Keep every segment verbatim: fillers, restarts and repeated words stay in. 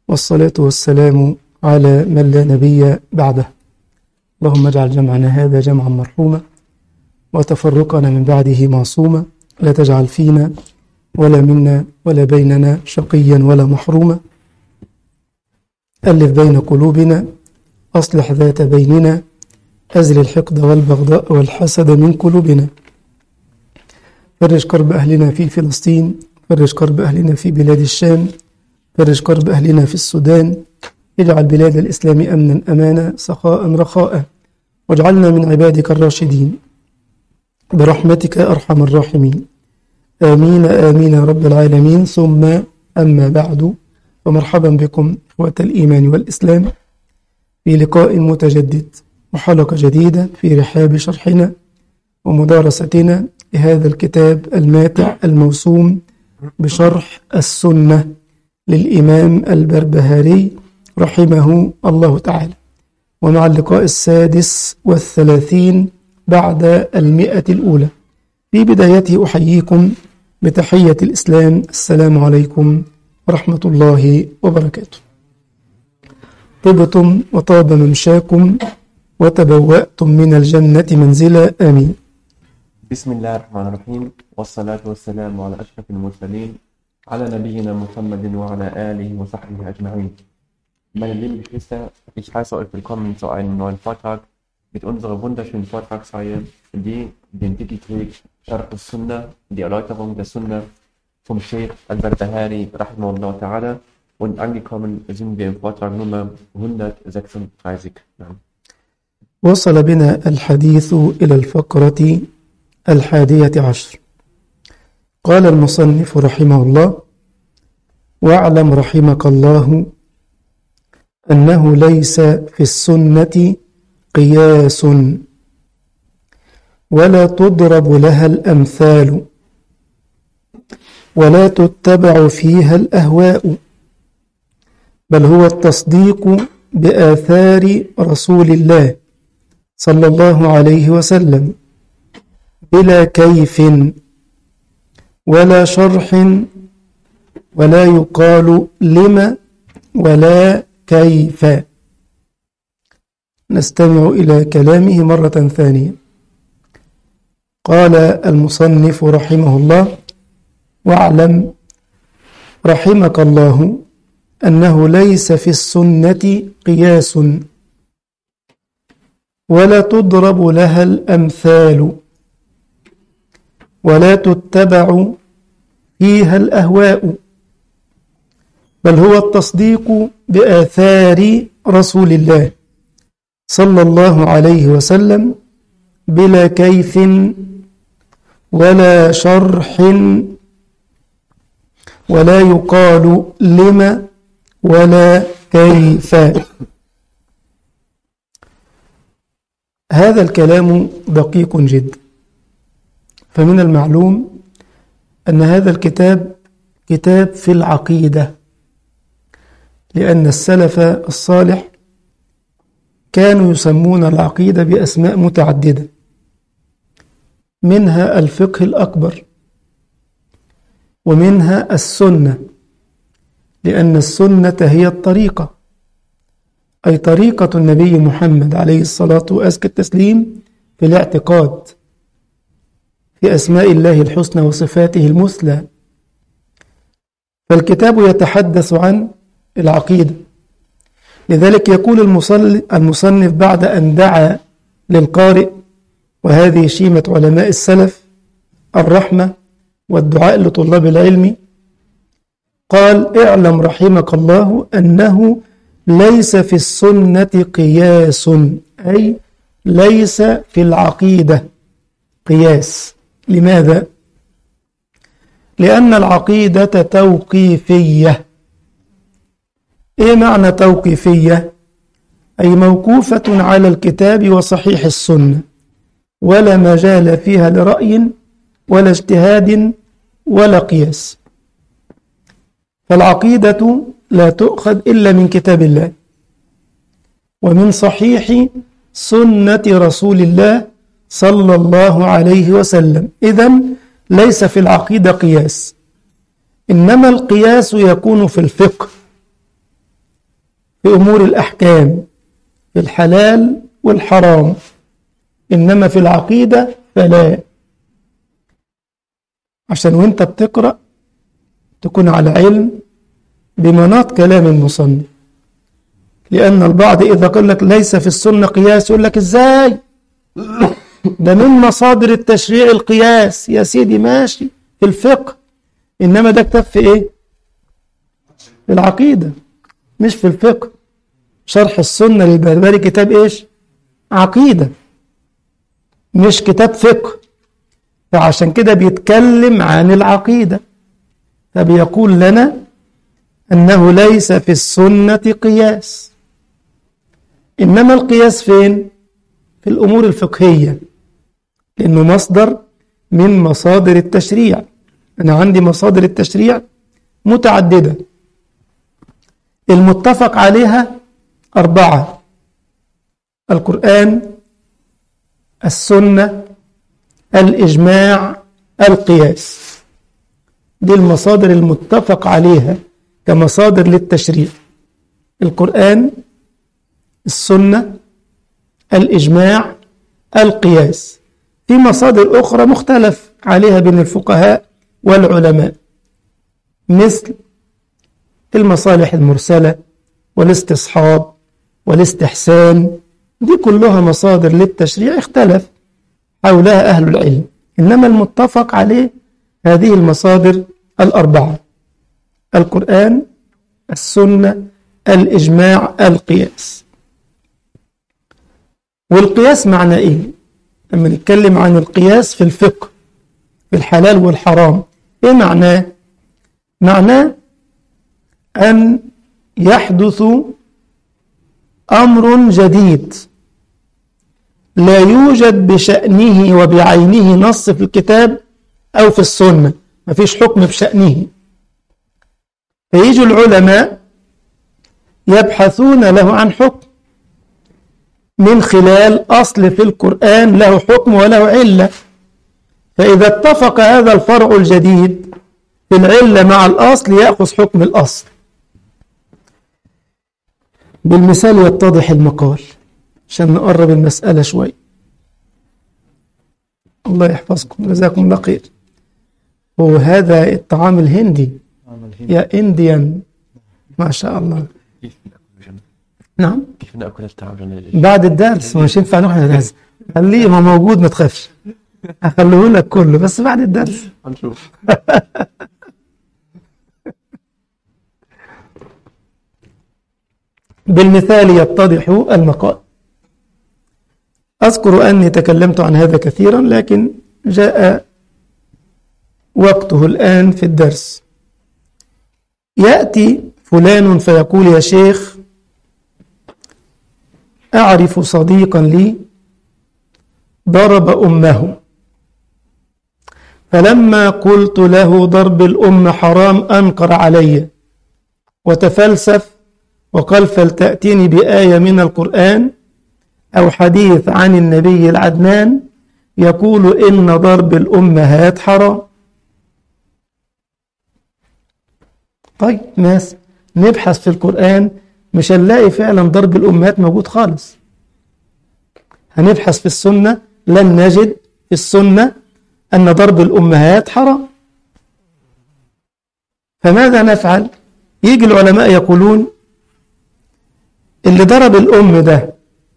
والصلاة والسلام على من لا نبي بعده. اللهم اجعل جمعنا هذا جمعا مرحوما وتفرقنا من بعده معصوما، لا تجعل فينا ولا منا ولا بيننا شقيا ولا محروما. ألف بين قلوبنا، أصلح ذات بيننا، أزل الحقد والبغضاء والحسد من قلوبنا. فرج كرب أهلنا في فلسطين، فرج كرب أهلنا في بلاد الشام، فرج كرب أهلنا في السودان. اجعل بلاد الإسلام أمنا أمانا سخاء رخاء، واجعلنا من عبادك الراشدين برحمتك أرحم الراحمين. آمين آمين يا رب العالمين. ثم أما بعد، ومرحبا بكم إخوة الإيمان والإسلام في لقاء متجدد وحلقة جديدة في رحاب شرحنا ومدارستنا لهذا الكتاب الماتع الموسوم بشرح السنة للإمام البربهاري رحمه الله تعالى، ومع اللقاء السادس والثلاثين بعد المئة الأولى. في بدايته أحييكم بتحية الإسلام، السلام عليكم ورحمة الله وبركاته. طبتم وطاب ممشاكم وتبوأتم من الجنة منزلا، آمين. بسم الله الرحمن الرحيم، والصلاة والسلام على أشرف المرسلين على نبينا Muhammadin wa ala alihi wa sahbihi ajma'in. Meine lieben Geschwister, ich heiße euch willkommen zu einem neuen Vortrag mit unserer wunderschönen Vortragsreihe, die den Titel trägt Sharh al-Sunnah, die Erläuterung der Sunnah vom Sheikh al-Barbahari rahimahullah ta'ala, und angekommen sind wir im Vortrag Nummer hundertsechsunddreißig. وصل بنا الحديث إلى الفقرة الحادية عشر. قال المصنف رحمه الله: واعلم رحمك الله أنه ليس في السنة قياس ولا تضرب لها الأمثال ولا تتبع فيها الأهواء، بل هو التصديق بآثار رسول الله صلى الله عليه وسلم بلا كيف ولا شرح ولا يقال لما ولا كيف. نستمع إلى كلامه مرة ثانية. قال المصنف رحمه الله: واعلم رحمك الله أنه ليس في السنة قياس ولا تضرب لها الأمثال ولا تتبع فيها الأهواء، بل هو التصديق بآثار رسول الله صلى الله عليه وسلم بلا كيف ولا شرح ولا يقال لما ولا كيف. هذا الكلام دقيق جدا، فمن المعلوم أن هذا الكتاب كتاب في العقيدة، لأن السلف الصالح كانوا يسمون العقيدة بأسماء متعددة، منها الفقه الأكبر، ومنها السنة، لأن السنة هي الطريقة، أي طريقة النبي محمد عليه الصلاة وأزكى التسليم في الاعتقاد في أسماء الله الحسنى وصفاته المثلى. فالكتاب يتحدث عن العقيدة، لذلك يقول المصنف بعد أن دعا للقارئ، وهذه شيمة علماء السلف الرحمة والدعاء لطلاب العلم، قال: اعلم رحمك الله أنه ليس في السنة قياس، أي ليس في العقيدة قياس. لماذا؟ لأن العقيدة توقيفية. إيه معنى توقيفية؟ أي موقوفة على الكتاب وصحيح السنة، ولا مجال فيها لرأي ولا اجتهاد ولا قياس. فالعقيدة لا تؤخذ إلا من كتاب الله ومن صحيح سنة رسول الله صلى الله عليه وسلم. إذن ليس في العقيدة قياس، إنما القياس يكون في الفقه في أمور الأحكام، في الحلال والحرام، إنما في العقيدة فلا. عشان وانت بتقرأ تكون على علم بمناط كلام المصنف، لأن البعض إذا قال لك ليس في السنة قياس يقول لك إزاي؟ ده من مصادر التشريع القياس. يا سيدي ماشي في الفقه، إنما ده كتاب في إيه؟ في العقيدة مش في الفقه. شرح السنة للبربري كتاب إيش؟ عقيدة مش كتاب فقه، فعشان كده بيتكلم عن العقيدة، فبيقول لنا أنه ليس في السنة قياس، إنما القياس فين؟ في الأمور الفقهية، لأنه مصدر من مصادر التشريع. أنا عندي مصادر التشريع متعددة، المتفق عليها أربعة: القرآن، السنة، الإجماع، القياس. دي المصادر المتفق عليها كمصادر للتشريع: القرآن، السنة، الإجماع، القياس. في مصادر أخرى مختلف عليها بين الفقهاء والعلماء، مثل المصالح المرسلة والاستصحاب والاستحسان. دي كلها مصادر للتشريع اختلف حولها أهل العلم، إنما المتفق عليه هذه المصادر الأربعة: القرآن، السنة، الإجماع، القياس. والقياس معنى إيه؟ لما نتكلم عن القياس في الفقه في الحلال والحرام، إيه معناه؟ معناه أن يحدث أمر جديد لا يوجد بشأنه وبعينه نص في الكتاب أو في السنة، ما فيش حكم بشأنه، فيجي العلماء يبحثون له عن حكم من خلال أصل في القرآن له حكم وله علة، فإذا اتفق هذا الفرع الجديد في العلة مع الأصل يأخذ حكم الأصل. بالمثال يتضح المقال عشان نقرب المسألة شوي. الله يحفظكم، جزاكم الله خير. وهذا الطعام الهندي يا إنديان، ما شاء الله. نعم، كيف نأكل الطعام بعد الدرس؟ مش ينفع نروح الدرس، خليه ما موجود ما تخافش، هخليه لك كله بس بعد الدرس هنشوف. بالمثال يتضح المقال. أذكر أني تكلمت عن هذا كثيرا، لكن جاء وقته الآن في الدرس. يأتي فلان فيقول: يا شيخ، أعرف صديقا لي ضرب أمه، فلما قلت له ضرب الأم حرام أنكر علي وتفلسف وقال: فلتأتيني بآية من القرآن أو حديث عن النبي العدنان يقول إن ضرب الأمهات حرام. طيب ناس نبحث في القرآن مش هنلاقي فعلا ضرب الأمهات موجود خالص. هنبحث في السنة لن نجد في السنة أن ضرب الأمهات حرام. فماذا نفعل؟ يجي العلماء يقولون اللي ضرب الأم ده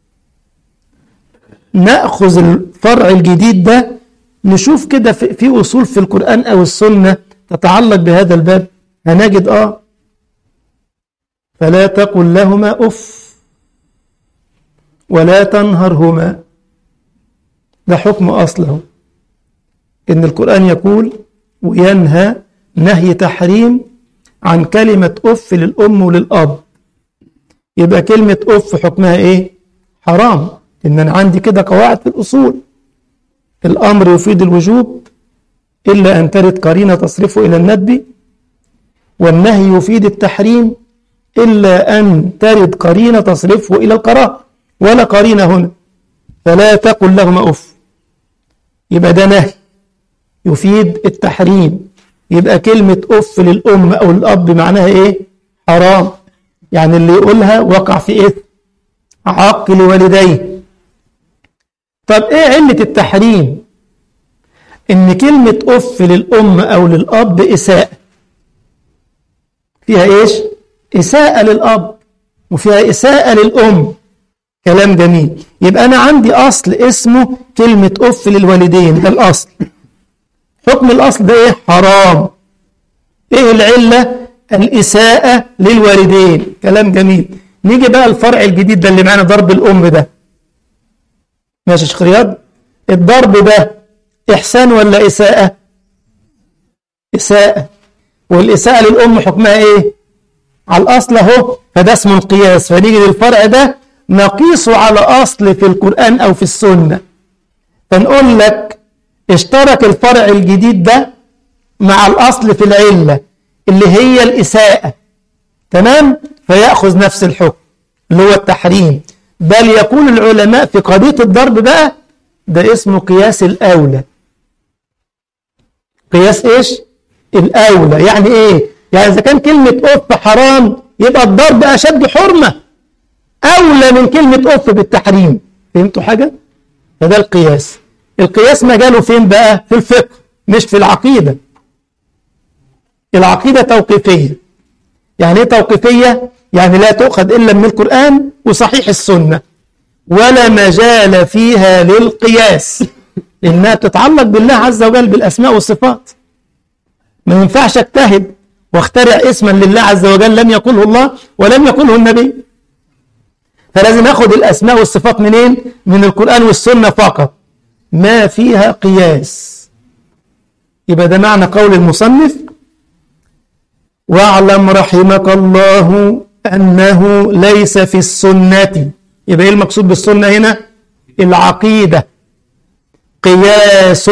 نأخذ الفرع الجديد ده نشوف كده في أصول في القرآن أو السنة تتعلق بهذا الباب، هنجد آه فلا تقل لهما أف ولا تنهرهما. ده حكم أصله، إن القرآن يقول وينهى نهي تحريم عن كلمة أف للأم وللأب، يبقى كلمة أف حكمها إيه؟ حرام. إن أنا عندي كده قواعد في الأصول: الأمر يفيد الوجوب إلا أن ترد قرينة تصرفه إلى الندب، والنهي يفيد التحريم إلا أن ترد قرينة تصرفه إلى الكراهة، ولا قرينة هنا. فلا تقل لهما أف، يبقى ده نهي يفيد التحريم، يبقى كلمة أف للأم أو الأب معناها إيه؟ حرام. يعني اللي يقولها وقع في إثم، عاق لوالديه. طب إيه علة التحريم؟ إن كلمة أف للأم أو للأب إساءة، فيها إيش؟ إساءة للأب وفيها إساءة للأم. كلام جميل. يبقى أنا عندي أصل اسمه كلمة أف للوالدين، ده الأصل. حكم الأصل ده إيه؟ حرام. إيه العلة؟ الإساءة للوالدين. كلام جميل. نيجي بقى الفرع الجديد ده اللي معنا، ضرب الأم ده. ماشي يا شيخ رياض؟ الضرب ده إحسان ولا إساءة؟ إساءة. والإساءة للأم حكمها إيه؟ على الأصل أهو، فده اسمه القياس. فنيجي للفرع ده نقيسه على أصل في القرآن أو في السنة، فنقول لك اشترك الفرع الجديد ده مع الأصل في العلة اللي هي الإساءة، تمام؟ فيأخذ نفس الحكم اللي هو التحريم. بل يقول العلماء في قضية الضرب بقى ده اسمه قياس الأولى. قياس إيش؟ الأولى. يعني إيه؟ يعني إذا كان كلمة أف حرام يبقى الضرب أشد حرمة، أولى من كلمة أف بالتحريم. فهمتوا حاجة؟ فده القياس. القياس مجاله فين بقى؟ في الفقه مش في العقيدة. العقيدة توقيفية. يعني إيه توقيفية؟ يعني لا تؤخذ إلا من القرآن وصحيح السنة، ولا مجال فيها للقياس، إنها تتعلق بالله عز وجل بالأسماء والصفات. ما ينفعش اجتهد واخترع اسما لله عز وجل لم يقله الله ولم يقله النبي. فلازم أخذ الأسماء والصفات منين؟ من القرآن والسنة فقط، ما فيها قياس. يبقى ده معنى قول المصنف: واعلم رحمك الله أنه ليس في السنة. يبقى إيه المقصود بالسنة هنا؟ العقيدة. قياس.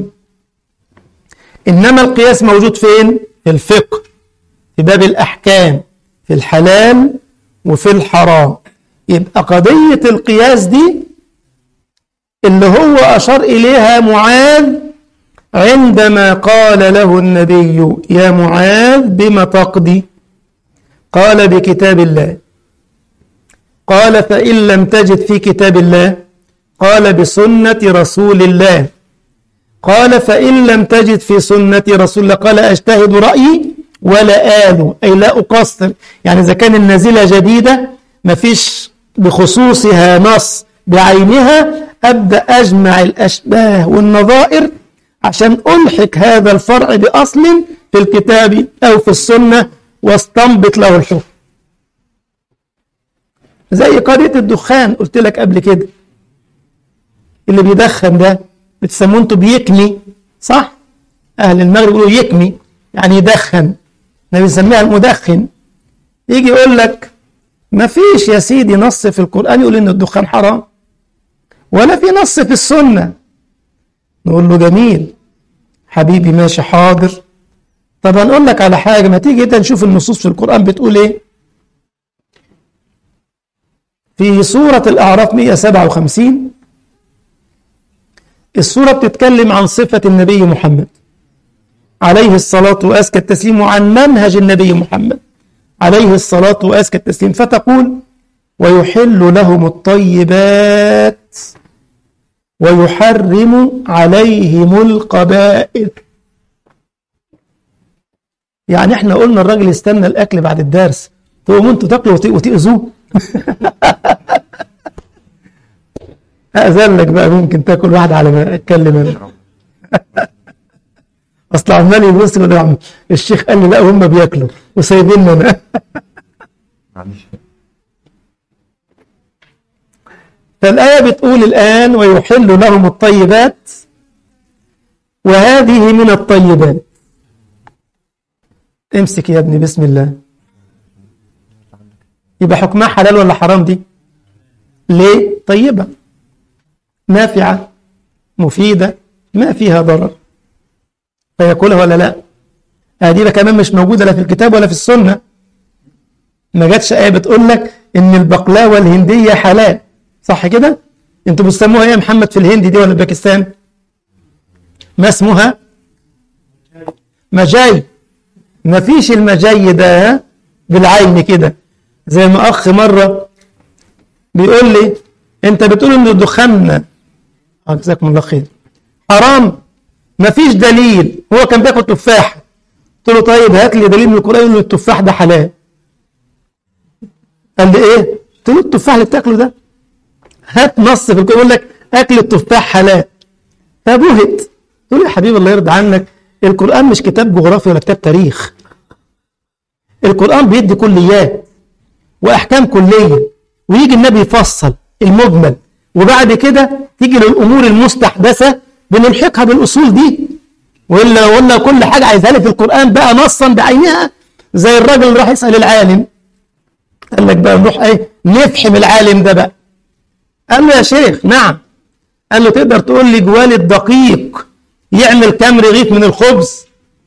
إنما القياس موجود فين؟ في الفقه، في باب الأحكام، في الحلال وفي الحرام. يبقى قضية القياس دي اللي هو أشار إليها معاذ عندما قال له النبي: يا معاذ بما تقضي؟ قال: بكتاب الله. قال: فإن لم تجد في كتاب الله؟ قال: بسنة رسول الله. قال: فإن لم تجد في سنة رسول الله؟ قال: أجتهد رأيي ولا آل، أي لا أقصر. يعني إذا كان النازلة جديدة ما فيش بخصوصها نص بعينها، أبدأ أجمع الأشباه والنظائر عشان ألحق هذا الفرع بأصل في الكتاب أو في السنة واستنبط له الحكم. زي قضية الدخان قلت لك قبل كده، اللي بيدخن ده بتسموه انتوا بيكمي، صح؟ أهل المغرب يقولوا يكمي، يعني يدخن، احنا بنسميها المدخن. يجي يقول لك ما فيش يا سيدي نص في القرآن يقول إن الدخان حرام، ولا في نص في السنة. نقول له جميل حبيبي، ماشي حاضر. طب هنقول لك على حاجة، ما تيجي انت نشوف النصوص في القرآن بتقول ايه. في سورة الأعراف مئة وسبعة وخمسين السورة بتتكلم عن صفة النبي محمد عليه الصلاة وأزكى التسليم، وعن منهج النبي محمد عليه الصلاة وأزكى التسليم، فتقول: ويحل لهم الطيبات ويحرم عليهم القبائث. يعني احنا قلنا الراجل يستنى الأكل بعد الدرس، تقوموا انتوا تاكلوا وتأذوه. أذن لك بقى، ممكن تاكل واحد على ما اتكلم انا. اصل عمال يبص كده، الشيخ قال لي لا هم بياكلوا وسايبيننا انا. فالآية بتقول الآن: ويحل لهم الطيبات، وهذه من الطيبات. امسك يا ابني بسم الله. يبقى حكمها حلال ولا حرام دي؟ ليه؟ طيبة، نافعة، مفيدة، ما فيها ضرر، فيأكلها ولا لا؟ هذه كمان مش موجودة لا في الكتاب ولا في السنة. ما جاتش آية بتقول لك إن البقلاوة الهندية حلال، صح كده؟ انتوا بتسموها ايه يا محمد في الهند دي ولا باكستان؟ ما اسمها؟ مجاي. ما فيش المجاي ده بالعين كده، زي ما أخ مرة بيقول لي أنت بتقول إن الدخان، جزاكم الله خير، حرام، مفيش دليل، هو كان بياكل تفاح. قلت له طيب هات لي دليل من القرآن إن التفاح ده حلال. قال لي إيه؟ قلت له التفاح اللي بتاكله ده هات نص في القرآن يقول لك أكل التفاح حلال. فبهت. قلت له يا حبيبي الله يرضى عنك، القرآن مش كتاب جغرافيا ولا كتاب تاريخ. القرآن بيدي كليات وأحكام كلية، ويجي النبي يفصل المجمل، وبعد كده تيجي للأمور المستحدثة بنلحقها بالأصول دي. وإلا ولا كل حاجة عايزها لي في القرآن بقى نصا بعينها، زي الراجل اللي راح يسأل العالم قال لك بقى نروح ايه نفحم العالم ده بقى. قال له يا شيخ نعم. قال له تقدر تقول لي جوال الدقيق يعمل كام رغيف من الخبز؟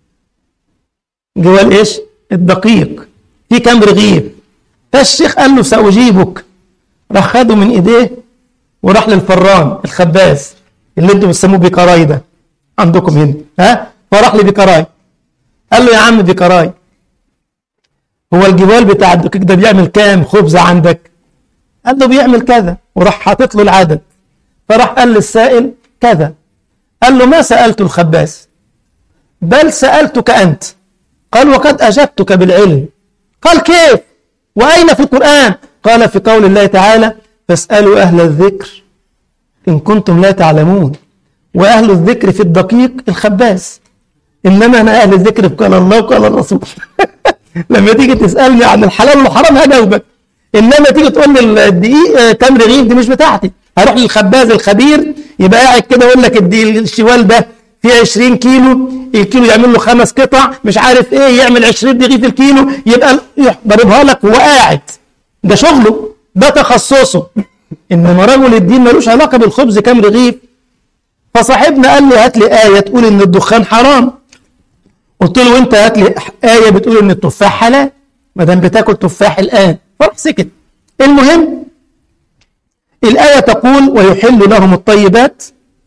جوال ايش؟ الدقيق في كام رغيف؟ فالشيخ قال له سأجيبك. راح خده من ايديه وراح للفران الخباز اللي انتم بتسموه بيكراي ده عندكم هنا، ها؟ فراح لبيكراي قال له يا عم بيكراي، هو الجوال بتاع الدقيق ده بيعمل كام خبزة عندك؟ قال له بيعمل كذا، وراح حاطط له العدد. فراح قال للسائل كذا. قال له ما سألت الخباز بل سألتك أنت. قال وقد أجبتك بالعلم. قال كيف وأين في القرآن؟ قال في قول الله تعالى فاسألوا أهل الذكر إن كنتم لا تعلمون، وأهل الذكر في الدقيق الخباز، إنما أنا أهل الذكر قال الله وقال الرسول. لما تيجي تسألني عن الحلال والحرام هجاوبك، إنما تيجي تقول لي الدقيق كام رغيف دي مش بتاعتي. هروح للخباز الخبير يبقى قاعد كده يقول لك الشوال ده فيه عشرين كيلو، الكيلو يعمل له خمس قطع مش عارف ايه، يعمل عشرين رغيف الكيلو، يبقى ضربها لك وهو قاعد. ده شغله، ده تخصصه. انما رجل الدين ملوش علاقه بالخبز كام رغيف. فصاحبنا قال لي هات لي ايه تقول ان الدخان حرام. قلت له وانت هات لي ايه بتقول ان التفاح حلال ما دام بتاكل تفاح الان. فراح سكت. المهم الايه تقول ويحل لهم الطيبات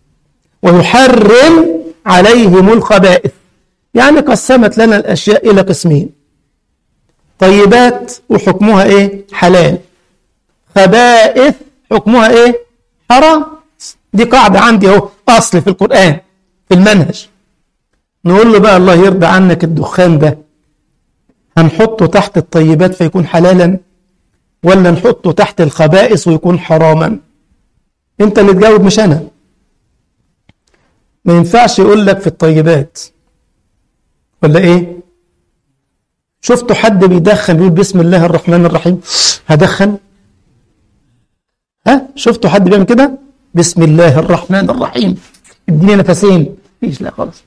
ويحرم عليهم الخبائث، يعني قسمت لنا الاشياء الى قسمين: طيبات وحكمها ايه؟ حلال. خبائث حكمها ايه؟ حرام. دي قاعدة عندي اهو، اصل في القرآن في المنهج. نقول له بقى الله يرضى عنك الدخان ده هنحطه تحت الطيبات فيكون حلالا ولا نحطه تحت الخبائث ويكون حراما؟ انت اللي تجاوب مش انا. ما ينفعش يقول لك في الطيبات ولا ايه؟ شفتوا حد بيدخن بيقول بسم الله الرحمن الرحيم هدخن؟ ها؟ شفتوا حد بيعمل كده؟ بسم الله الرحمن الرحيم اديني نفسين. مفيش، لا خالص.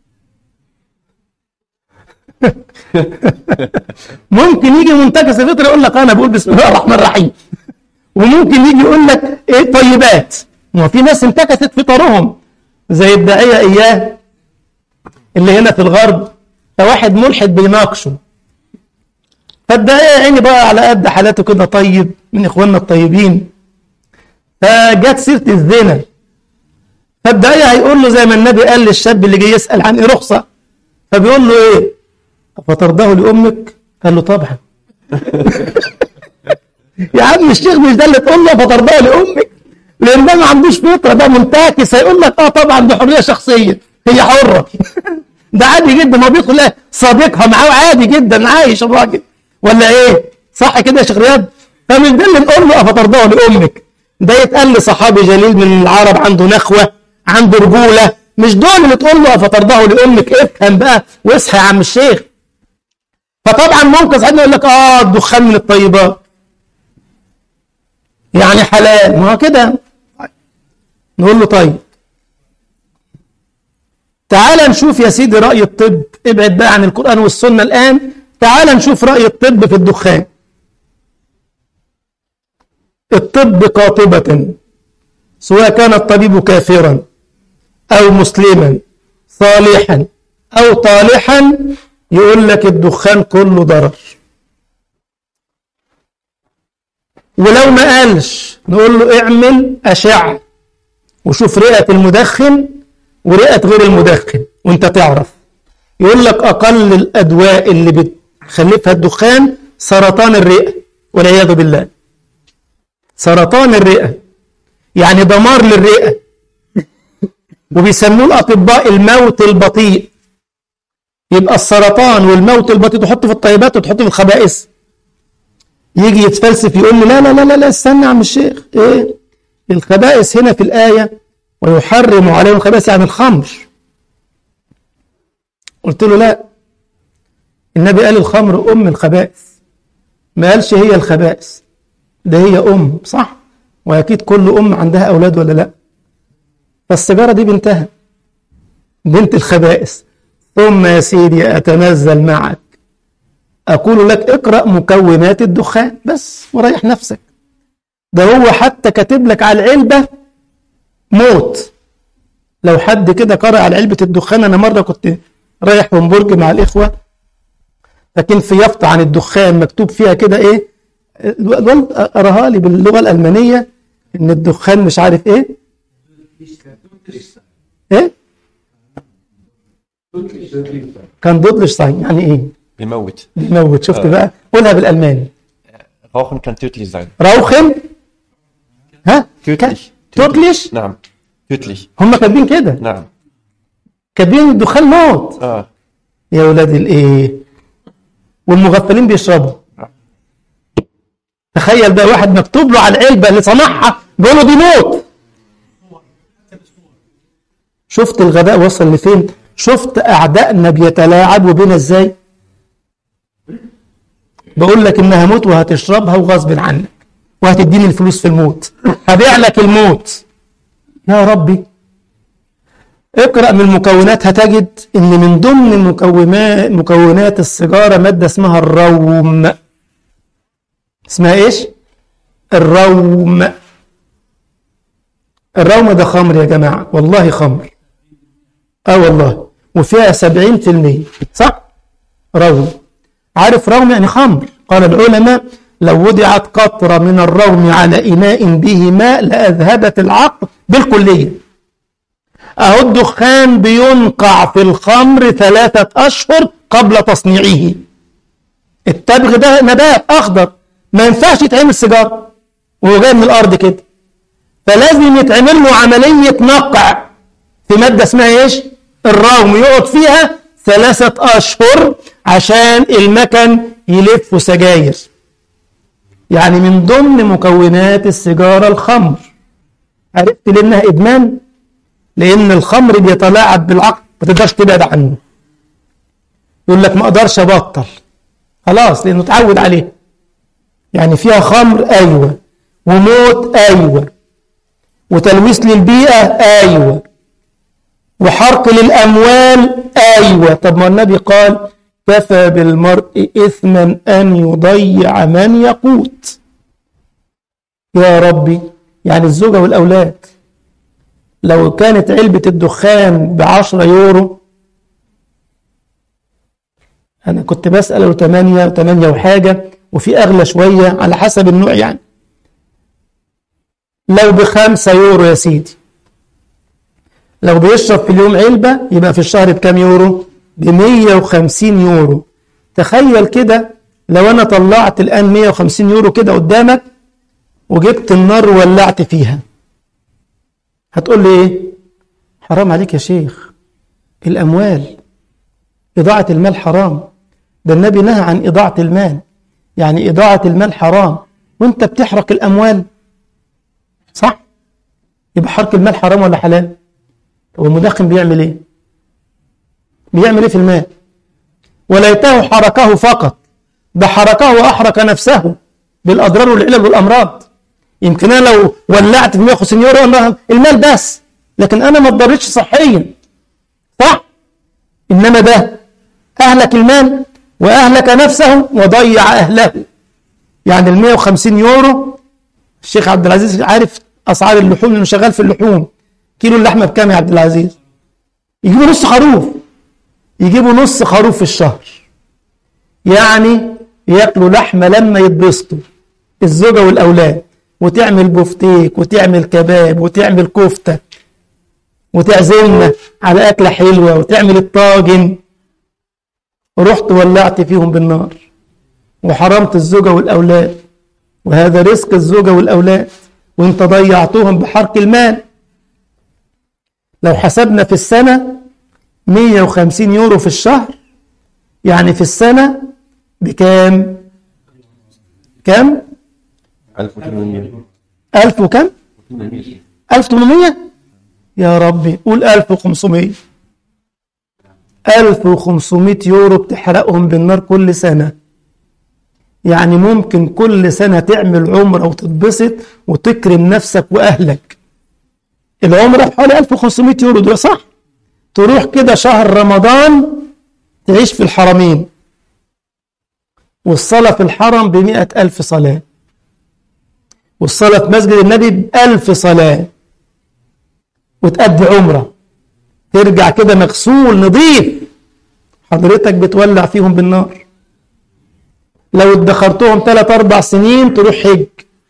ممكن يجي منتكس الفطر يقول لك انا بقول بسم الله الرحمن الرحيم، وممكن يجي يقول لك ايه طيبات. ما في ناس انتكست فطرهم زي الداعيه اياه اللي هنا في الغرب، فواحد ملحد بيناقشه، فالداعيه عيني بقى على قد حالاته كده طيب من اخواننا الطيبين، فجت سيره الزنا، فالداعيه هيقول له زي ما النبي قال للشاب اللي جاي يسال عن ايه رخصه، فبيقول له ايه؟ فترضاه لامك؟ قال له طبعا. يا عم الشيخ مش ده اللي تقول له فترضاه لامك، لان ده ما عندوش فطره، ده منتكس. هيقول لك اه طبعا دي حريه شخصيه، هي حره. ده عادي جدا، ما بيدخل صديقها معاه عادي جدا، عايش الراجل ولا ايه؟ صح كده يا شيخ رياض؟ فمش ده اللي نقول له فترضاه لامك. ده يتقال لصحابي جليل من العرب عنده نخوه، عنده رجوله، مش دول اللي تقول له فترضاه لامك. افهم بقى واصحى يا عم الشيخ. فطبعا ممكن ساعتها يقول لك اه الدخان من الطيبات يعني حلال، ما هو كده. نقول له طيب تعال نشوف يا سيدي رأي الطب، ابعد بقى عن القرآن والسنة الآن، تعال نشوف رأي الطب في الدخان. الطب قاطبة سواء كان الطبيب كافرا أو مسلما صالحا أو طالحا يقول لك الدخان كله ضرر. ولو ما قالش نقول له اعمل أشعة وشوف رئة المدخن ورئة غير المدخن وانت تعرف. يقول لك أقل الأدواء اللي بتخلفها الدخان سرطان الرئة، والعياذ بالله. سرطان الرئة يعني دمار للرئة، وبيسموه الأطباء الموت البطيء. يبقى السرطان والموت البطيء تحطه في الطيبات وتحطه في الخبائث. يجي يتفلسف يقول لي لا لا لا لا, لا استنى يا عم الشيخ، ايه الخبائث هنا في الآية ويحرم عليهم الخبائث يعني الخمر. قلت له لا، النبي قال الخمر أم الخبائث، ما قالش هي الخبائث، ده هي أم، صح؟ وأكيد كل أم عندها أولاد ولا لا؟ فالسيجارة دي بنتها، بنت الخبائث. ثم يا سيدي أتنزل معك أقول لك اقرأ مكونات الدخان بس وريح نفسك. ده هو حتى كاتب لك على العلبة موت. لو حد كده قرأ على علبة الدخان، أنا مرة كنت رايح هامبورج مع الإخوة، لكن في يافطة عن الدخان مكتوب فيها كده إيه، الولد قراها لي باللغة الألمانية إن الدخان مش عارف إيه إيه كان دودلش ساين، يعني إيه؟ بيموت. بيموت. شفت آه. بقى؟ قولها بالألماني. Rauchen kann tödlich sein. راوخن ها؟ Tödlich. تودلش؟ نعم. Tödlich. هم كاتبين كده. نعم. كاتبين الدخان موت. آه. يا ولاد الإيه؟ والمغفلين بيشربوا. تخيل بقى واحد مكتوب له على العلبة اللي صنعها بيقول له دي موت. شفت الغباء وصل لفين؟ شفت أعدائنا بيتلاعبوا بينا إزاي؟ بقول لك إنها موت وهتشربها وغصب عنك وهتديني الفلوس في الموت، هبيع لك الموت. يا ربي، اقرأ من المكونات هتجد إن من ضمن المكونات مكونات السيجارة مادة اسمها الروم. اسمها إيش؟ الروم. الروم ده خمر يا جماعة، والله خمر. اه والله، وفيها سبعين في المية، صح؟ روم. عارف روم يعني خمر؟ قال العلماء لو وضعت قطرة من الروم على إناء به ماء لأذهبت العقل بالكلية. أهو الدخان بينقع في الخمر ثلاثة أشهر قبل تصنيعه. التبغ ده نبات أخضر، ما ينفعش يتعمل سيجارة وهو جاي من الأرض كده، فلازم يتعمل له عملية نقع في مادة اسمها إيش؟ الروم، يقعد فيها ثلاثة أشهر عشان المكن يلف سجاير. يعني من ضمن مكونات السيجارة الخمر. عرفت لأنها إدمان؟ لأن الخمر بيتلاعب بالعقل، ما تقدرش تبعد عنه. يقول لك ما أقدرش أبطل، خلاص لأنه اتعود عليه. يعني فيها خمر أيوة، وموت أيوة، وتلويث للبيئة أيوة، وحرق للأموال أيوة. طب ما النبي قال كفى بالمرء إثما أن يضيع من يقوت. يا ربي، يعني الزوجة والأولاد لو كانت علبة الدخان بعشرة يورو، أنا كنت بسأل له تمانية وتمانية وحاجة، وفي أغلى شوية على حسب النوع يعني. لو بخمسة يورو يا سيدي، لو بيشرب في اليوم علبة يبقى في الشهر بكام يورو؟ بمية وخمسين يورو. تخيل كده لو أنا طلعت الآن مية وخمسين يورو كده قدامك وجبت النار وولعت فيها، هتقول لي إيه؟ حرام عليك يا شيخ، الأموال، إضاعة المال حرام. ده النبي نهى عن إضاعة المال، يعني إضاعة المال حرام وأنت بتحرق الأموال، صح؟ يبقى حرق المال حرام ولا حلال؟ والمدخن بيعمل إيه؟ بيعمل إيه في المال؟ وليته حركه فقط، ده حركه وأحرق نفسه بالأضرار والعلل والأمراض. يمكن أنا لو ولعت في مية وخمسين يورو المال بس، لكن أنا ما اتضررتش صحيا، صح؟ إنما ده أهلك المال وأهلك نفسه وضيع أهله. يعني ال مية وخمسين يورو، الشيخ عبد العزيز عارف أسعار اللحوم لأنه شغال في اللحوم. كيلو اللحمة بكام يا عبد العزيز؟ يجيبوا نص خروف، يجيبوا نص خروف في الشهر، يعني ياكلوا لحمة لما يتبسطوا الزوجة والأولاد، وتعمل بفتيك وتعمل كباب وتعمل كفتة وتعزمنا على أكلة حلوة وتعمل الطاجن، ورحت ولعت فيهم بالنار وحرمت الزوجة والأولاد وهذا رزق الزوجة والأولاد، وانت ضيعتهم بحرق المال. لو حسبنا في السنة مية وخمسين يورو في الشهر، يعني في السنة بكام؟ كم؟ ألف وثمانمائة. ألف وكم؟ ألف وثمانمائة. يا ربي قول ألف وخمسمائة. ألف وخمسمائة يورو بتحرقهم بالنار كل سنة. يعني ممكن كل سنة تعمل عمرة وتتبسط وتكرم نفسك وأهلك. العمرة بحوالي ألف وخمسمائة يورو دول، صح؟ تروح كده شهر رمضان تعيش في الحرمين، والصلاة في الحرم بمئة ألف صلاة، والصلاة في مسجد النبي بألف صلاة، وتأدي عمرة، ترجع كده مغسول نظيف، حضرتك بتولع فيهم بالنار. لو ادخرتهم ثلاث أربع سنين تروح حج،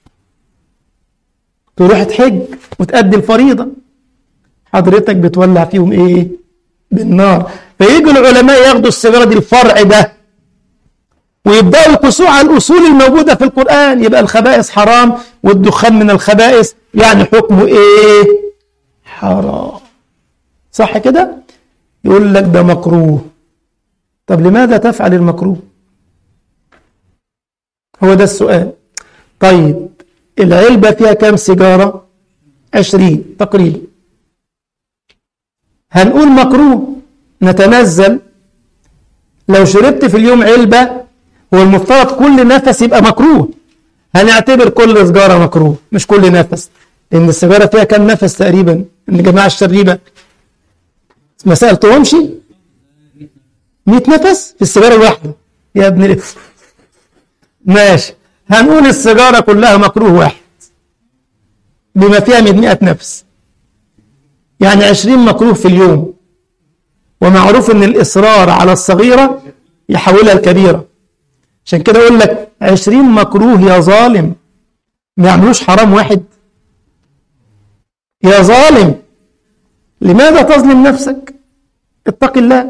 تروح تحج وتأدي الفريضة، حضرتك بتولع فيهم ايه؟ بالنار. فيجوا العلماء ياخدوا السيجارة دي الفرع ده ويبدأوا يقصوا على الأصول الموجودة في القرآن، يبقى الخبائث حرام والدخان من الخبائث، يعني حكمه ايه؟ حرام. صح كده؟ يقول لك ده مكروه. طب لماذا تفعل المكروه؟ هو ده السؤال. طيب العلبة فيها كام سيجارة؟ عشرين تقريبا. هنقول مكروه، نتنزل. لو شربت في اليوم علبة، هو المفترض كل نفس يبقى مكروه، هنعتبر كل سيجارة مكروه مش كل نفس، لأن السيجارة فيها كام نفس تقريبا؟ من جماعة الشريبة ما سألتهمش؟ مئة نفس في السيجارة الواحدة يا ابن ال... ماشي، هنقول السيجارة كلها مكروه واحد بما فيها من مئة نفس، يعني عشرين مكروه في اليوم. ومعروف ان الإصرار على الصغيرة يحولها الكبيرة، عشان كده أقول لك عشرين مكروه يا ظالم، ما يعملوش حرام واحد يا ظالم. لماذا تظلم نفسك؟ اتق الله.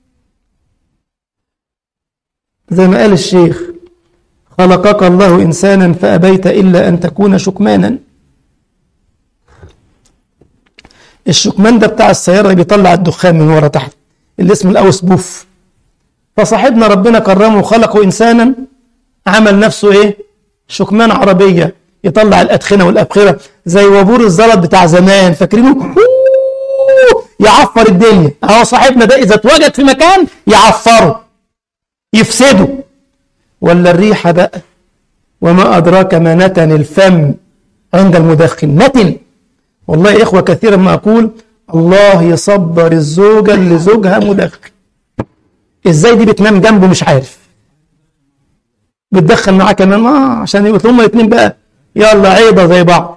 زي ما قال الشيخ: خلقك الله إنسانا فأبيت إلا أن تكون شكمانا. الشكمان ده بتاع السيارة اللي بيطلع الدخان من ورا تحت، اللي اسمه الأوس بوف. فصاحبنا ربنا كرمه وخلقه إنسانا، عمل نفسه إيه؟ شكمان عربية يطلع الأدخنة والأبخرة، زي وابور الزلط بتاع زمان، فاكرينه؟ يعفر الدنيا. أهو صاحبنا ده إذا اتوجد في مكان يعفره يفسده. ولا الريحة بقى، وما أدراك ما نتن الفم عند المدخن. نتن، والله يا إخوة كثيرا ما أقول الله يصبر الزوجة اللي زوجها مدخن. إزاي دي بتنام جنبه مش عارف، بتدخن معاه كمان، ما عشان يبقوا هما الاثنين بقى يلا عيبة زي بعض.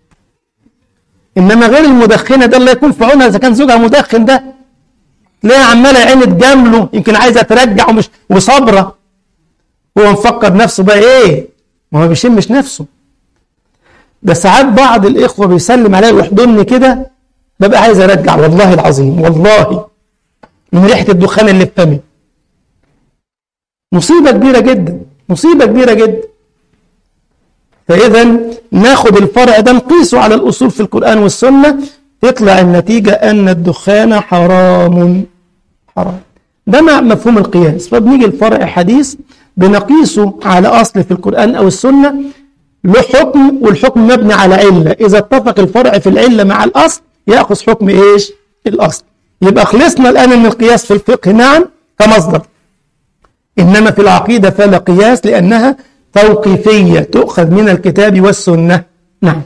إنما غير المدخنة ده الله يكون في عونها، إذا كان زوجها مدخن ده تلاقيها عمالة عيني تجامله، يمكن عايزة ترجع ومش وصبرة، هو مفكر نفسه بقى إيه؟ ما هو بيشمش نفسه. ده ساعات بعض الإخوة بيسلم عليا ويحضني كده، ببقى عايز أرجع، والله العظيم والله من ريحة الدخان اللي في فمي. مصيبة كبيرة جدا، مصيبة كبيرة جدا. فإذا ناخد الفرع ده نقيسه على الأصول في القرآن والسنة، تطلع النتيجة أن الدخان حرام. حرام ده مع مفهوم القياس. فبنيجي الفرع حديث بنقيسه على أصل في القرآن أو السنة، له حكم، والحكم مبني على علة. إذا اتفق الفرع في العلة مع الأصل يأخذ حكم إيش؟ الأصل. يبقى خلصنا الآن من القياس في الفقه نعم كمصدر، إنما في العقيدة فلا قياس، لأنها توقيفية تؤخذ من الكتاب والسنة. نعم.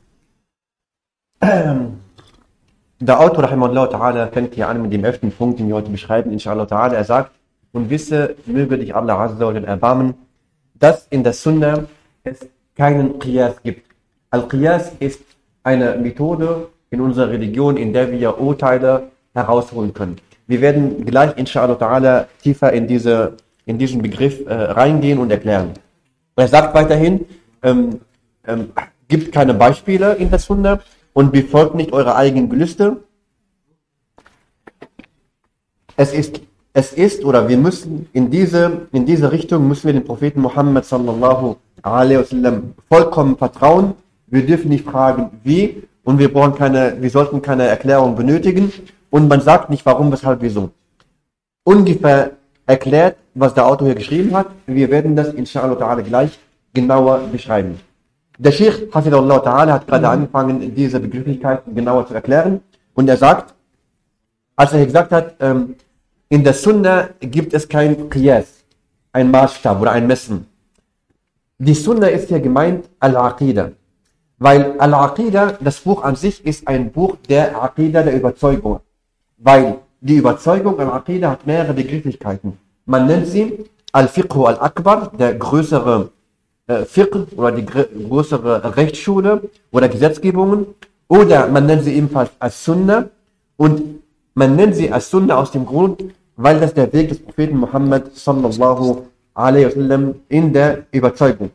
Der Autor Rahimahullah Ta'ala fängt hier an mit dem elften Punkt, den wir heute beschreiben, Inshallah Ta'ala. Er sagt: Und wisse, möge dich Allah Azza wa Jalla erbarmen, dass in der Sunna es keinen Qiyas gibt. Al-Qiyas ist eine Methode in unserer Religion, in der wir Urteile herausholen können. Wir werden gleich Inshallah Ta'ala tiefer in, diese, in diesen Begriff äh, reingehen und erklären. Er sagt weiterhin, ähm, ähm, gibt keine Beispiele in der Sunna und befolgt nicht eure eigenen Gelüste. Es ist es ist oder wir müssen in diese, in diese Richtung müssen wir den Propheten Muhammad sallallahu alaihi wasallam vollkommen vertrauen. Wir dürfen nicht fragen, wie, und wir brauchen keine, wir sollten keine Erklärung benötigen, und man sagt nicht warum, weshalb, wieso. Ungefähr erklärt, was der Autor hier geschrieben hat. Wir werden das inshallah ta'ala gleich genauer beschreiben. Der Sheikh Hafidullah ta'ala hat gerade angefangen, diese Begrifflichkeiten genauer zu erklären, und er sagt, als er gesagt hat, ähm, in der Sunna gibt es kein Qiyas, ein Maßstab oder ein Messen. Die Sunna ist hier gemeint Al-Aqidah, weil Al-Aqidah, das Buch an sich, ist ein Buch der Aqidah, der Überzeugung, weil die Überzeugung Al-Aqidah hat mehrere Begrifflichkeiten. Man nennt sie Al-Fiqh al-Akbar, der größere äh, Fiqh oder die größere Rechtsschule oder Gesetzgebungen, oder man nennt sie ebenfalls As-Sunnah, und man nennt sie As-Sunnah aus dem Grund, weil das der Weg des Propheten Muhammad sallallahu alaihi wasallam in der Überzeugung.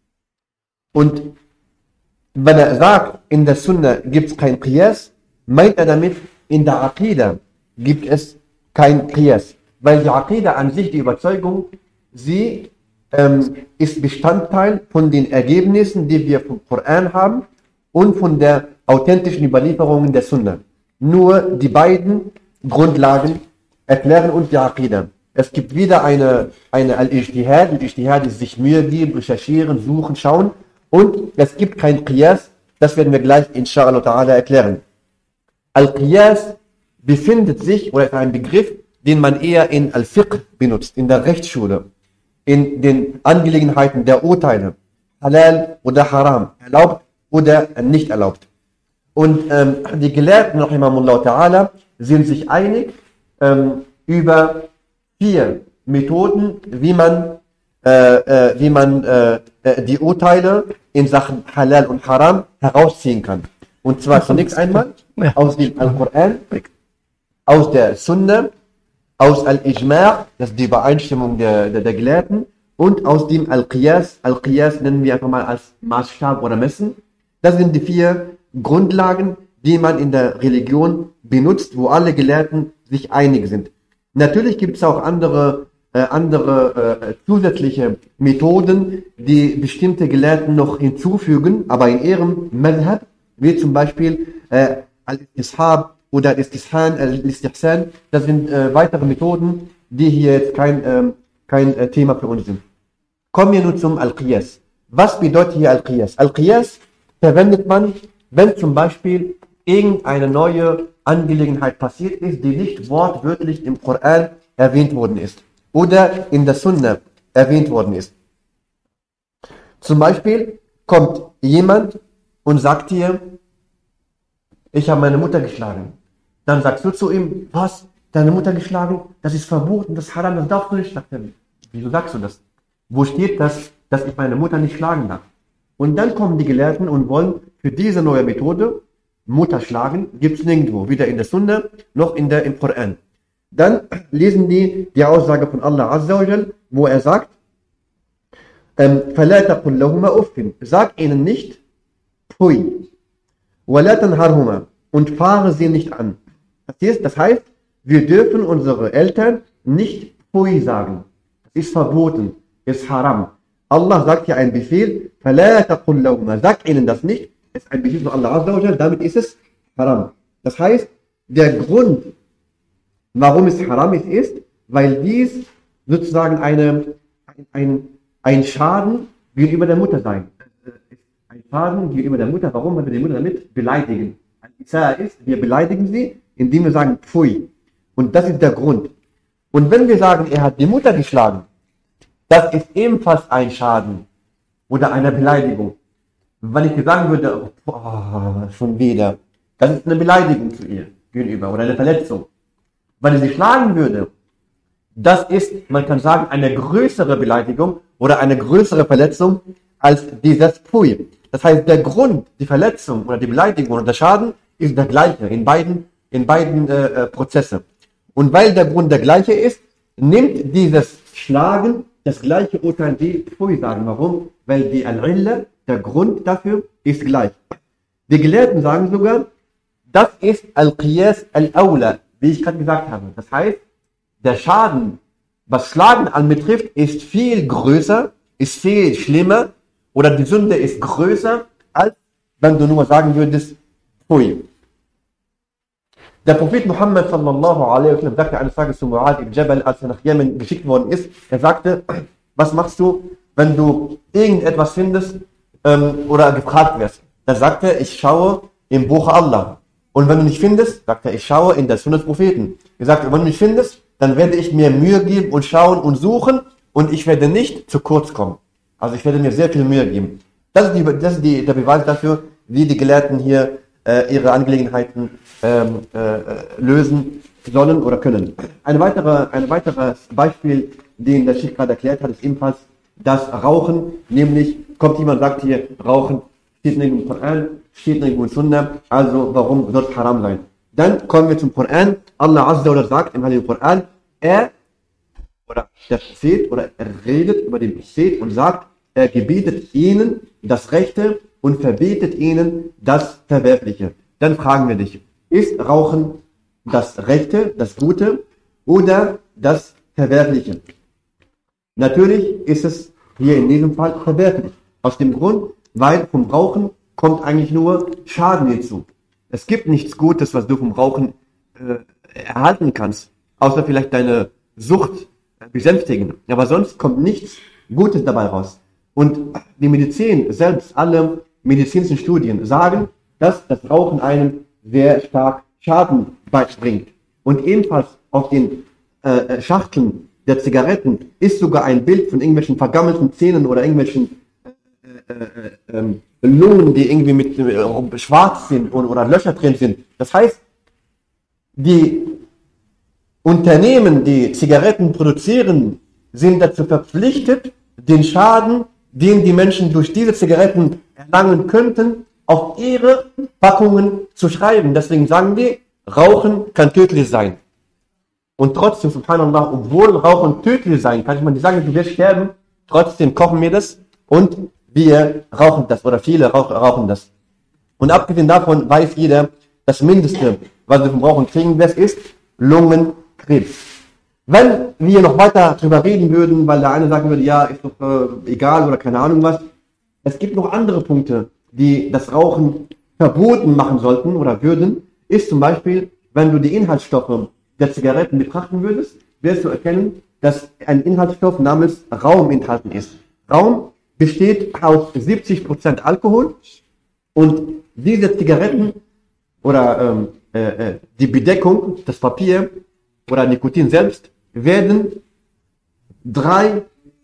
Und wenn er sagt, in der Sunnah gibt es kein Qiyas, meint er damit, in der Aqidah gibt es kein Qiyas. Weil die Aqidah an sich, die Überzeugung, sie ähm, ist Bestandteil von den Ergebnissen, die wir vom Koran haben, und von der authentischen Überlieferungen der Sunnah. Nur die beiden Grundlagen erklären uns die Aqidah. Es gibt wieder eine, eine Al-Ijtihad. Al-Ijtihad ist sich Mühe geben, recherchieren, suchen, schauen. Und es gibt kein Qiyas. Das werden wir gleich inshallah ta'ala erklären. Al-Qiyas befindet sich, oder ist ein Begriff, den man eher in Al-Fiqh benutzt, in der Rechtsschule, in den Angelegenheiten der Urteile. Halal oder Haram, erlaubt oder nicht erlaubt. Und ähm, die Gelehrten, rahimahumullah ta'ala, sind sich einig ähm, über vier Methoden, wie man, äh, äh, wie man äh, die Urteile in Sachen Halal und Haram herausziehen kann. Und zwar zunächst einmal aus dem Al-Quran, aus der Sunnah, aus Al-Ijma', das ist die Übereinstimmung der, der, der Gelehrten, und aus dem Al-Qiyas. Al-Qiyas nennen wir einfach mal als Maßstab oder Messen. Das sind die vier Grundlagen, die man in der Religion benutzt, wo alle Gelehrten sich einig sind. Natürlich gibt es auch andere, äh, andere äh, zusätzliche Methoden, die bestimmte Gelehrten noch hinzufügen, aber in ihrem Madhab, wie zum Beispiel äh, Al-Istishab oder Al-Istihsan, Al-Istihsan, das sind äh, weitere Methoden, die hier jetzt kein, äh, kein äh, Thema für uns sind. Kommen wir nun zum Al-Qiyas. Was bedeutet hier Al-Qiyas? Al-Qiyas verwendet man, wenn zum Beispiel irgendeine neue Angelegenheit passiert ist, die nicht wortwörtlich im Koran erwähnt worden ist oder in der Sunnah erwähnt worden ist. Zum Beispiel kommt jemand und sagt dir, ich habe meine Mutter geschlagen. Dann sagst du zu ihm, was? Deine Mutter geschlagen? Das ist verboten, das ist haram, das darfst du nicht schlagen. Wieso sagst du das? Wo steht das, dass ich meine Mutter nicht schlagen darf? Und dann kommen die Gelehrten und wollen für diese neue Methode Mutter schlagen, gibt es nirgendwo, weder in der Sunnah noch in der, im Koran. Dann lesen die die Aussage von Allah Azza wa Jal, wo er sagt, ähm, فَلَا تَقُلْ لَهُمَا أُفٍّ, sag ihnen nicht Pui, وَلَا تَنْهَرْهُمَا, und fahre sie nicht an. Das heißt, das heißt, wir dürfen unsere Eltern nicht Pui sagen. Das ist verboten, ist haram. Allah sagt hier einen Befehl, فَلَا تَقُلْ لَهُمَا, sag ihnen das nicht, ist ein Befehl von Allah Azza wa Jal, damit ist es haram. Das heißt, der Grund, warum es haram ist, ist, weil dies sozusagen eine, ein, ein Schaden gegenüber der Mutter sein. Ein Schaden gegenüber der Mutter. Warum? Weil wir die Mutter damit beleidigen. Ein Isa'ah ist, wir beleidigen sie, indem wir sagen, pfui. Und das ist der Grund. Und wenn wir sagen, er hat die Mutter geschlagen, das ist ebenfalls ein Schaden oder eine Beleidigung. Wenn ich dir sagen würde, oh, schon wieder, das ist eine Beleidigung zu ihr gegenüber oder eine Verletzung. Wenn ich sie schlagen würde, das ist, man kann sagen, eine größere Beleidigung oder eine größere Verletzung als dieses Pfui. Das heißt, der Grund, die Verletzung oder die Beleidigung oder der Schaden ist der gleiche in beiden, in beiden äh, Prozesse. Und weil der Grund der gleiche ist, nimmt dieses Schlagen das gleiche Urteil wie Pfui sagen. Warum? Weil die Al-Illa, der Grund dafür, ist gleich. Die Gelehrten sagen sogar, das ist Al-Qiyas Al-Awla, wie ich gerade gesagt habe. Das heißt, der Schaden, was Schlagen anbetrifft, ist viel größer, ist viel schlimmer, oder die Sünde ist größer, als wenn du nur sagen würdest, pfui. Der Prophet Muhammad sallallahu alaihi wasallam sagte eines Tages zu Mu'adh ibn Jabal, als er nach Jemen geschickt worden ist, er sagte, was machst du, wenn du irgendetwas findest ähm, oder gefragt wirst? Dann sagte er, ich schaue im Buch Allah. Und wenn du nicht findest, sagt er, ich schaue in der Sunna des Propheten. Er sagt, wenn du nicht findest, dann werde ich mir Mühe geben und schauen und suchen und ich werde nicht zu kurz kommen. Also ich werde mir sehr viel Mühe geben. Das ist, die, das ist die, der Beweis dafür, wie die Gelehrten hier äh, ihre Angelegenheiten ähm, äh, lösen sollen oder können. Ein, weitere, ein weiteres Beispiel, den der Sheikh gerade erklärt hat, ist ebenfalls das Rauchen. Nämlich kommt jemand und sagt hier, Rauchen steht nirgendwo im Koran, steht nirgendwo in Sunna, also warum wird es haram sein? Dann kommen wir zum Koran. Allah Azza wa Jalla sagt im Heiligen Koran, er oder der Prophet oder er redet über den Prophet und sagt, er gebietet ihnen das Rechte und verbietet ihnen das Verwerfliche. Dann fragen wir dich, ist Rauchen das Rechte, das Gute oder das Verwerfliche? Natürlich ist es hier in diesem Fall verwerflich. Aus dem Grund, weil vom Rauchen kommt eigentlich nur Schaden hinzu. Es gibt nichts Gutes, was du vom Rauchen äh, erhalten kannst, außer vielleicht deine Sucht äh, besänftigen. Aber sonst kommt nichts Gutes dabei raus. Und die Medizin selbst, alle medizinischen Studien sagen, dass das Rauchen einem sehr stark Schaden beibringt. Und ebenfalls auf den äh, Schachteln der Zigaretten ist sogar ein Bild von irgendwelchen vergammelten Zähnen oder irgendwelchen äh, äh, äh, Lungen, die irgendwie mit äh, schwarz sind oder, oder Löcher drin sind. Das heißt, die Unternehmen, die Zigaretten produzieren, sind dazu verpflichtet, den Schaden, den die Menschen durch diese Zigaretten erlangen könnten, auf ihre Packungen zu schreiben. Deswegen sagen die, Rauchen kann tödlich sein. Und trotzdem, subhanallah, obwohl Rauchen tödlich sein kann, ich meine, die sagen, du wirst sterben, trotzdem kochen wir das und wir rauchen das oder viele rauchen das. Und abgesehen davon weiß jeder, das Mindeste, was wir vom Rauchen kriegen wirst, ist Lungenkrebs. Wenn wir noch weiter drüber reden würden, weil der eine sagen würde, ja, ist doch äh, egal oder keine Ahnung was. Es gibt noch andere Punkte, die das Rauchen verboten machen sollten oder würden, ist zum Beispiel, wenn du die Inhaltsstoffe der Zigaretten betrachten würdest, wirst du erkennen, dass ein Inhaltsstoff namens Raum enthalten ist. Raum besteht aus siebzig Prozent Alkohol und diese Zigaretten oder ähm, äh, äh, die Bedeckung, das Papier oder Nikotin selbst werden drei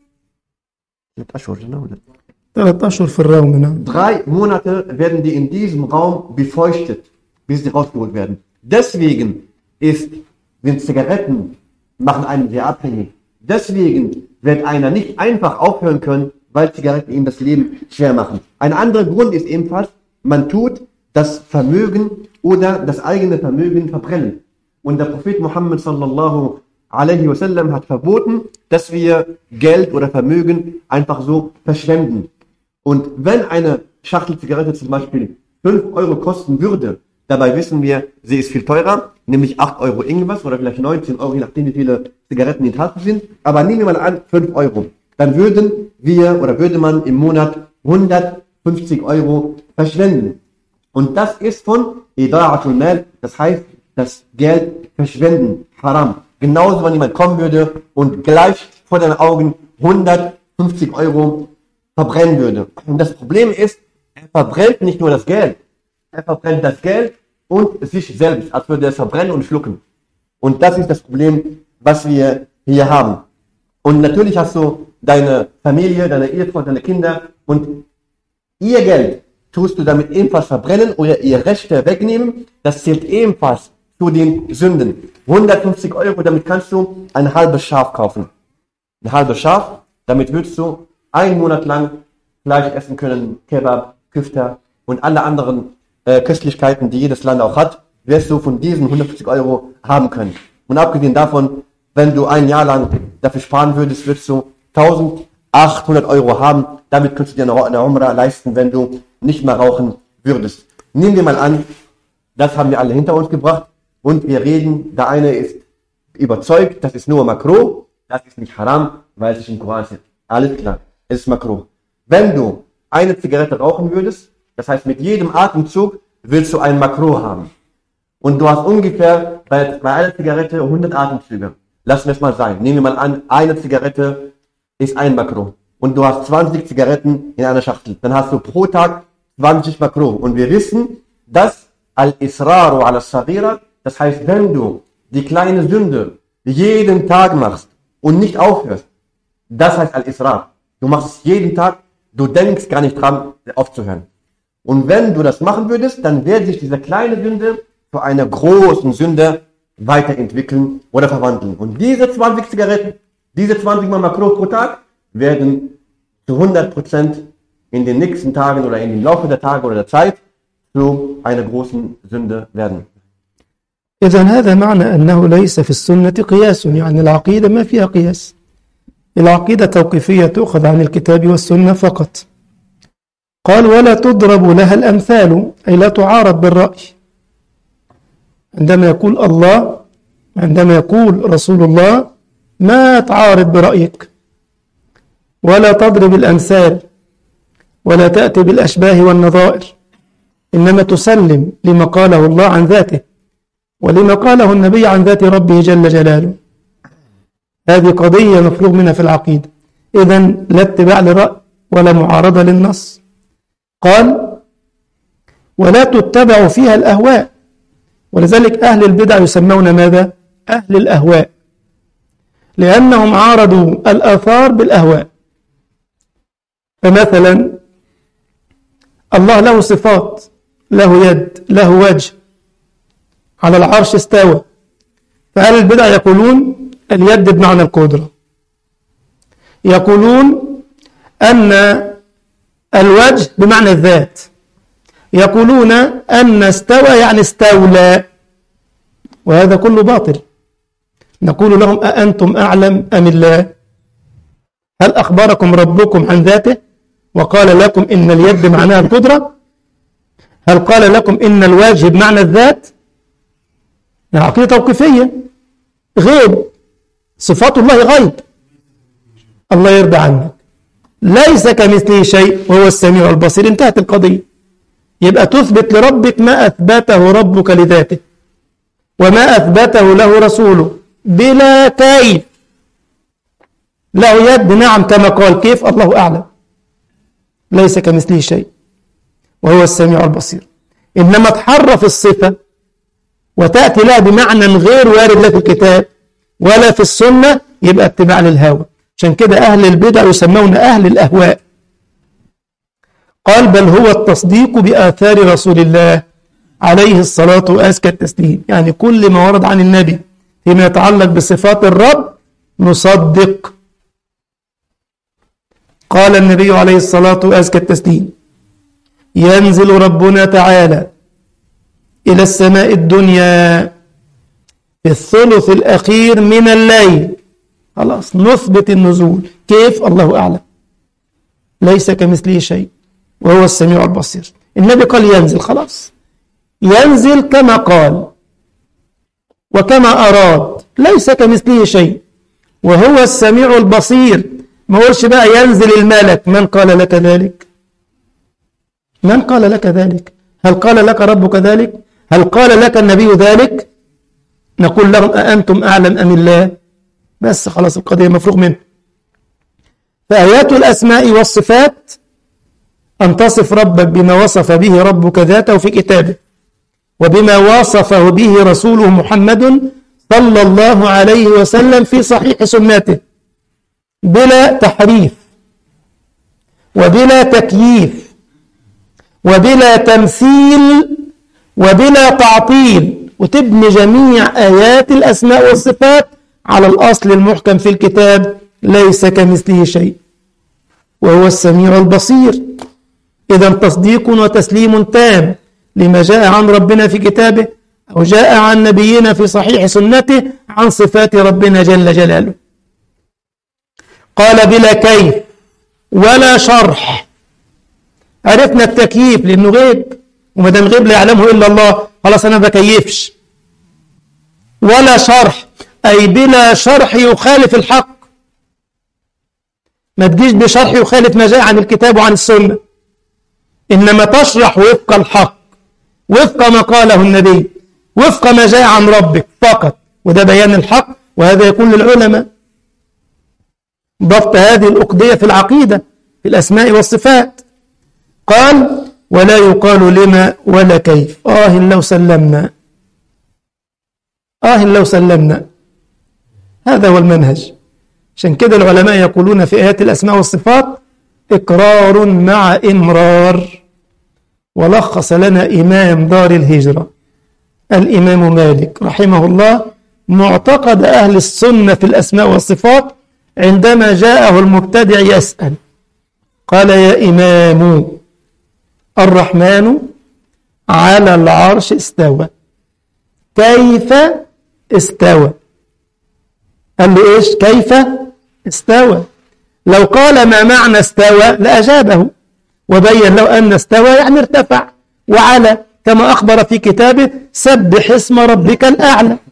ثلاث أشهر في الروم نعم. drei Monate werden die in diesem Raum befeuchtet, bis sie rausgeholt werden. Deswegen ist, sind Zigaretten, machen einen sehr abhängig. Deswegen wird einer nicht einfach aufhören können, weil Zigaretten ihm das Leben schwer machen. Ein anderer Grund ist ebenfalls, man tut das Vermögen oder das eigene Vermögen verbrennen. Und der Prophet Muhammad sallallahu alaihi wasallam hat verboten, dass wir Geld oder Vermögen einfach so verschwenden. Und wenn eine Schachtel Zigarette zum Beispiel fünf Euro kosten würde, dabei wissen wir, sie ist viel teurer, nämlich acht Euro irgendwas oder vielleicht neunzehn Euro, je nachdem wie viele Zigaretten enthalten sind. Aber nehmen wir mal an, fünf Euro. Dann würden wir oder würde man im Monat hundertfünfzig Euro verschwenden. Und das ist von Ida'atul Mal, das heißt, das Geld verschwenden, haram. Genauso, wenn jemand kommen würde und gleich vor deinen Augen hundertfünfzig Euro verbrennen würde. Und das Problem ist, er verbrennt nicht nur das Geld, er verbrennt das Geld und sich selbst, als würde er es verbrennen und schlucken. Und das ist das Problem, was wir hier haben. Und natürlich hast du deine Familie, deine Ehefrau, deine Kinder und ihr Geld tust du damit ebenfalls verbrennen oder ihr Rechte wegnehmen. Das zählt ebenfalls zu den Sünden. hundertfünfzig Euro, damit kannst du ein halbes Schaf kaufen. Ein halbes Schaf, damit würdest du einen Monat lang Fleisch essen können, Kebab, Küfter und alle anderen äh, Köstlichkeiten, die jedes Land auch hat, wirst du von diesen hundertfünfzig Euro haben können. Und abgesehen davon, wenn du ein Jahr lang dafür sparen würdest, würdest du eintausendachthundert Euro haben. Damit könntest du dir eine Umrah leisten, wenn du nicht mehr rauchen würdest. Nehmen wir mal an, das haben wir alle hinter uns gebracht und wir reden, der eine ist überzeugt, das ist nur Makruh, das ist nicht Haram, weil es sich im Koran steht. Alles klar, es ist Makruh. Wenn du eine Zigarette rauchen würdest, das heißt mit jedem Atemzug willst du einen Makruh haben. Und du hast ungefähr bei, bei einer Zigarette hundert Atemzüge. Lassen wir es mal sein. Nehmen wir mal an, eine Zigarette ist ein Makruh. Und du hast zwanzig Zigaretten in einer Schachtel. Dann hast du pro Tag zwanzig Makruh. Und wir wissen, dass Al-Israru al-Saghira, das heißt, wenn du die kleine Sünde jeden Tag machst und nicht aufhörst, das heißt Al-Israr. Du machst es jeden Tag, du denkst gar nicht dran, aufzuhören. Und wenn du das machen würdest, dann wird sich diese kleine Sünde zu einer großen Sünde weiterentwickeln oder verwandeln. Und diese zwanzig Zigaretten, diese zwanzig Mal Makruh pro Tag, werden zu hundert Prozent in den nächsten Tagen oder in dem Laufe der Tage oder der Zeit zu einer großen Sünde werden. إذن هذا معنى أنه ليس في السنة قياس، يعني العقيدة ما فيها قياس. العقيدة توقيفية تؤخذ عن الكتاب والسنة فقط. قال ولا تضرب لها الأمثال، أي لا تعارض بالرأي. عندما يقول الله، عندما يقول رسول الله، ما تعارض برأيك، ولا تضرب الأمثال، ولا تأتي بالأشباه والنظائر، إنما تسلم لما قاله الله عن ذاته ولما قاله النبي عن ذات ربه جل جلاله. هذه قضية مفروغ منها في العقيدة. إذن لا اتباع للرأي ولا معارضة للنص. قال ولا تتبع فيها الأهواء، ولذلك أهل البدع يسمون ماذا؟ أهل الأهواء، لأنهم عارضوا الآثار بالأهواء. فمثلا الله له صفات، له يد، له وجه، على العرش استوى. فأهل البدع يقولون اليد بمعنى القدرة، يقولون أن الوجه بمعنى الذات، يقولون أن استوى يعني استولى، وهذا كله باطل. نقول لهم أأنتم أعلم أم الله؟ هل أخبركم ربكم عن ذاته وقال لكم إن اليد معناها القدرة؟ هل قال لكم إن الوجه بمعنى الذات؟ عقيدة توقيفية، غيب، صفات الله غيب. الله يرضى عنك، ليس كمثله شيء وهو السميع البصير. انتهت القضية. يبقى تثبت لربك ما أثبته ربك لذاته وما أثبته له رسوله بلا كيف. له يد، نعم، كما قال، كيف؟ الله أعلم. ليس كمثله شيء وهو السميع البصير. إنما تحرف الصفة وتأتي لها بمعنى غير وارد لا في الكتاب ولا في السنة، يبقى اتباع للهوى. عشان كده أهل البدع يسمون أهل الأهواء. قال بل هو التصديق بآثار رسول الله عليه الصلاة وأزكى التسليم، يعني كل ما ورد عن النبي فيما يتعلق بصفات الرب نصدق. قال النبي عليه الصلاة وأزكى التسليم ينزل ربنا تعالى إلى السماء الدنيا في الثلث الأخير من الليل. خلاص نثبت النزول. كيف؟ الله أعلم. ليس كمثله شيء وهو السميع البصير. النبي قال ينزل، خلاص ينزل كما قال وكما أراد، ليس كمثله شيء وهو السميع البصير. ما قولش بقى ينزل الملك. من قال لك ذلك؟ من قال لك ذلك؟ هل قال لك ربك ذلك؟ هل قال لك النبي ذلك؟ نقول لهم أأنتم أعلم أم الله؟ بس خلاص القضية مفروغ منها. فآيات الأسماء والصفات أن تصف ربك بما وصف به ربك ذاته في كتابه وبما وصفه به رسوله محمد صلى الله عليه وسلم في صحيح سنته بلا تحريف وبلا تكييف وبلا تمثيل وبلا تعطيل، وتبني جميع آيات الأسماء والصفات على الأصل المحكم في الكتاب ليس كمثله شيء وهو السميع البصير. إذا تصديق وتسليم تام لما جاء عن ربنا في كتابه أو جاء عن نبينا في صحيح سنته عن صفات ربنا جل جلاله. قال بلا كيف ولا شرح. عرفنا التكييف لأنه غيب، وما دام غيب لا يعلمه إلا الله، خلاص أنا بكيفش. ولا شرح، أي بلا شرح يخالف الحق. ما تجيش بشرح يخالف ما جاء عن الكتاب وعن السنة، إنما تشرح وفق الحق، وفق ما قاله النبي، وفق ما جاء عن ربك فقط، وده بيان الحق. وهذا يكون للعلماء ضبط هذه الأقضية في العقيدة في الأسماء والصفات. قال ولا يقال لما ولا كيف. آه لو سلمنا، آه لو سلمنا. هذا هو المنهج. عشان كده العلماء يقولون في آيات الأسماء والصفات إقرار مع إمرار. ولخص لنا إمام دار الهجرة الإمام مالك رحمه الله معتقد أهل السنة في الأسماء والصفات عندما جاءه المبتدع يسأل، قال يا إمام الرحمن على العرش استوى، كيف استوى؟ قال له إيش كيف استوى؟ لو قال ما معنى استوى لأجابه وبين له أن استوى يعني ارتفع وعلى، كما أخبر في كتابه سبح اسم ربك الأعلى.